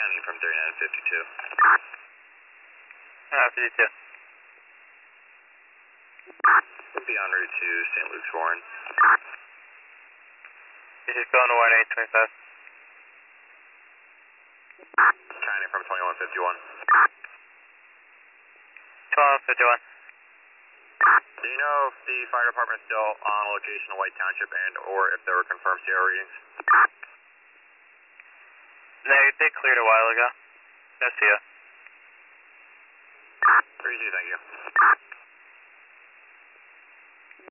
Scanning from 3952. 52. We'll be en route to St. Luke's Warren. This is going to 1825. Scanning from 2151. 1251. Do you know if the fire department is still on location in White Township and or if there were confirmed CR readings? They cleared a while ago. No see ya. 32, thank you.